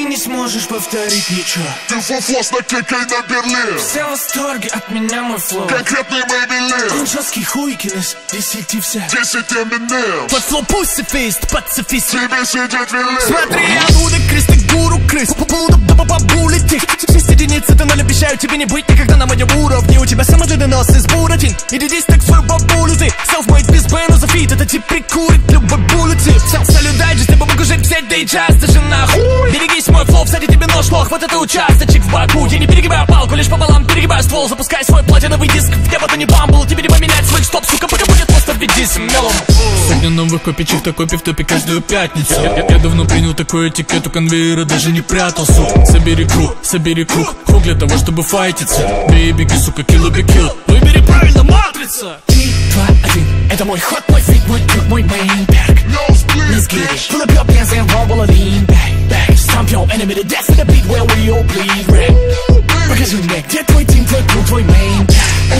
не сможешь повторить ничего. Ты фуфлос на кекай на Берлин. Все в восторге от меня, мой флоу. Конкретный Maybelline. Он жесткий хуйкин из 10 вся. 10 Eminem. Под флоу пуссифист, пацифист. Тебе сидеть велик. Смотри, я буду крестик, гуру, крыс. Буду бабабулить их. Все единицы тоннель, обещаю тебе не быть никогда на моем уровне. У тебя самый длинный нос из буратин. Иди здесь так свою бабулю ты. Self-made без бензофит. Это тип прикурит любой буллетип. Салюдай, же с тобой могу жить взять, да и часто же нахуй. Берегись, мой флоу, всади тебе нож, лох. Вот это участочек в боку. Я не перегибаю палку, лишь пополам перегибаю ствол. Запускай свой платиновый диск. В небо то не бамбл. Тебе не поменять свой стоп, сука, пока будет просто введи с мелом. Сотня новых копичек, такой в топе каждую пятницу. Я давно принял такой этикет, у конвейера даже не прятался. Собери круг, хук для того, чтобы файтиться. Бей, беги, сука, kill be kill. Выбери правильно, матрица. 3, 2, 1. Это мой ход, мой фит, мой трюк, мой мейнбэк. Let's get it. Pull up your pants and rumble a lean back. Stomp your enemy to death to the beat where we all bleed red. Покажи мне, где твой тим, твой круг, твой мейнбэк.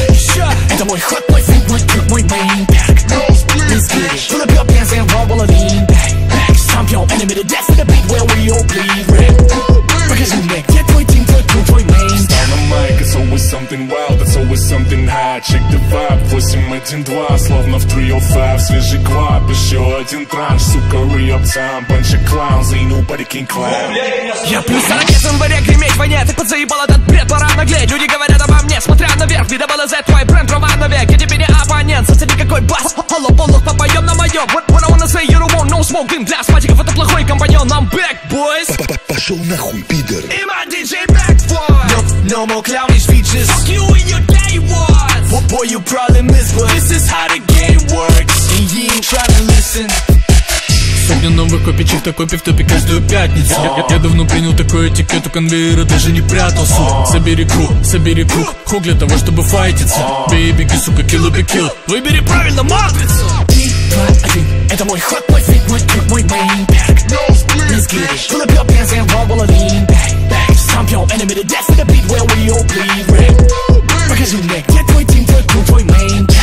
Это мой ход, мой фит, мой трюк, мой мейнбэк. Let's get it. Pull up your pants and rumble a lean back. Stomp your enemy to death to the beat where we all bleed red. Покажи мне, где твой тим, твой круг, твой мейнбэк. On the mic, it's always something wild, it's always something high. Check the vibe, 8-1-2, словно в 305. Свежий клаб, еще один транш, сука, re-up time. Bunch of clowns, ain't nobody can clown. Я плюс 40 января греметь воняет. Так подзаебал этот бред, пора наглеть. Люди говорят обо мне, смотря наверх. BWZ, твой бренд, роман навек. Я тебе не оппонент, соцсети какой бас. Алло, полух, попоем на моем. What I wanna say, you don't want no smoke. Дым для астматиков, это плохой компаньон. I'm back, boys. Пошел нахуй, пидор. И my DJ back, boy. No more clownish features. Fuck you and your gay ones. What boy you probably miss, but This is how the game works. and you ain't tryna listen. Сотня новых копичек, такой в топе каждую пятницу. Я давно принял такой этикет, у конвейера даже не прятался. Собери круг, хук для того, чтобы файтиться. Бей, беги, сука, kill be kill. Выбери правильно, матрица. 3, 2, 1. Это мой ход, мой фит, мой трюк, мой мейнбэк. Let's get it. Pull up your pants and rumble a lean back. Stomp your enemy to death to the beat where we all bleed red. Покажи мне, где твой тим, твой круг, твой мейнбэк.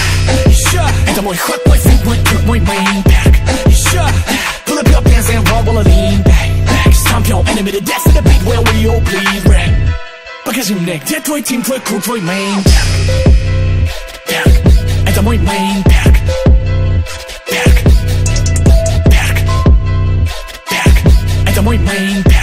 Это мой ход, мой фит, мой трюк, мой мейнбэк. Pull up your pants and rumble a lean back. Stomp your enemy to death to the beat where we all bleed red. Покажи мне, где твой тим, твой круг, твой мейнбэк. Это мой мейнбэк. Это мой мейнбэк.